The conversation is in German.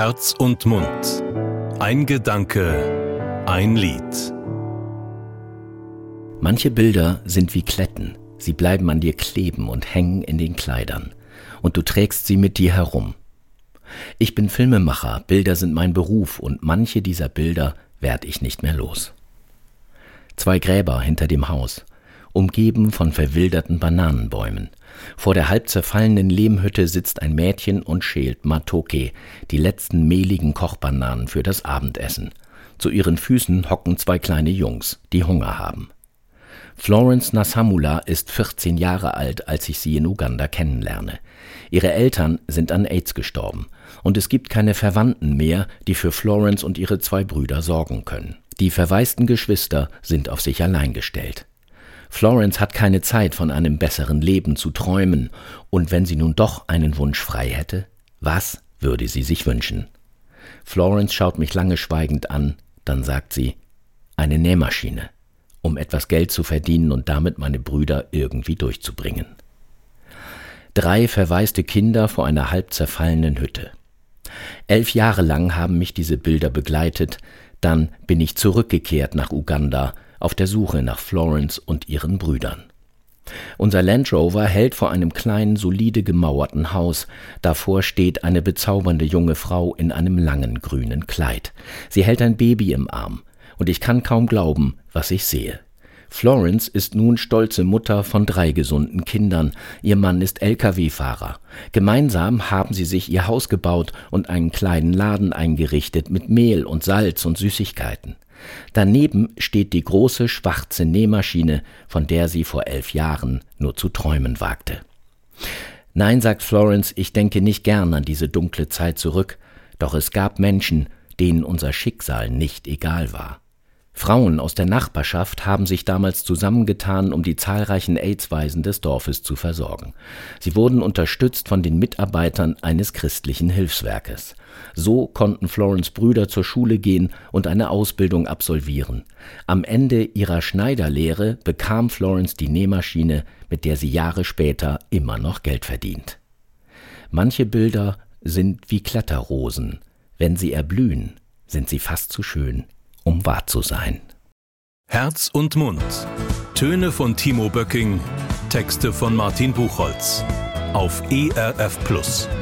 Herz und Mund. Ein Gedanke, ein Lied. Manche Bilder sind wie Kletten. Sie bleiben an dir kleben und hängen in den Kleidern. Und du trägst sie mit dir herum. Ich bin Filmemacher, Bilder sind mein Beruf und manche dieser Bilder werd ich nicht mehr los. 2 Gräber hinter dem Haus, umgeben von verwilderten Bananenbäumen. Vor der halb zerfallenen Lehmhütte sitzt ein Mädchen und schält Matoke, die letzten mehligen Kochbananen für das Abendessen. Zu ihren Füßen hocken 2 kleine Jungs, die Hunger haben. Florence Nasamula ist 14 Jahre alt, als ich sie in Uganda kennenlerne. Ihre Eltern sind an AIDS gestorben und es gibt keine Verwandten mehr, die für Florence und ihre 2 Brüder sorgen können. Die verwaisten Geschwister sind auf sich allein gestellt. Florence hat keine Zeit, von einem besseren Leben zu träumen, und wenn sie nun doch einen Wunsch frei hätte, was würde sie sich wünschen? Florence schaut mich lange schweigend an, dann sagt sie, eine Nähmaschine, um etwas Geld zu verdienen und damit meine Brüder irgendwie durchzubringen. 3 verwaiste Kinder vor einer halb zerfallenen Hütte. 11 Jahre lang haben mich diese Bilder begleitet, dann bin ich zurückgekehrt nach Uganda, auf der Suche nach Florence und ihren Brüdern. Unser Land Rover hält vor einem kleinen, solide gemauerten Haus. Davor steht eine bezaubernde junge Frau in einem langen grünen Kleid. Sie hält ein Baby im Arm und ich kann kaum glauben, was ich sehe. Florence ist nun stolze Mutter von 3 gesunden Kindern. Ihr Mann ist Lkw-Fahrer. Gemeinsam haben sie sich ihr Haus gebaut und einen kleinen Laden eingerichtet mit Mehl und Salz und Süßigkeiten. Daneben steht die große schwarze Nähmaschine, von der sie vor 11 Jahren nur zu träumen wagte. Nein, sagt Florence, ich denke nicht gern an diese dunkle Zeit zurück, doch es gab Menschen, denen unser Schicksal nicht egal war. Frauen aus der Nachbarschaft haben sich damals zusammengetan, um die zahlreichen AIDS-Waisen des Dorfes zu versorgen. Sie wurden unterstützt von den Mitarbeitern eines christlichen Hilfswerkes. So konnten Florence Brüder zur Schule gehen und eine Ausbildung absolvieren. Am Ende ihrer Schneiderlehre bekam Florence die Nähmaschine, mit der sie Jahre später immer noch Geld verdient. Manche Bilder sind wie Kletterrosen. Wenn sie erblühen, sind sie fast zu schön, um wahr zu sein. Herz und Mund. Töne von Timo Böcking, Texte von Martin Buchholz. Auf ERF Plus.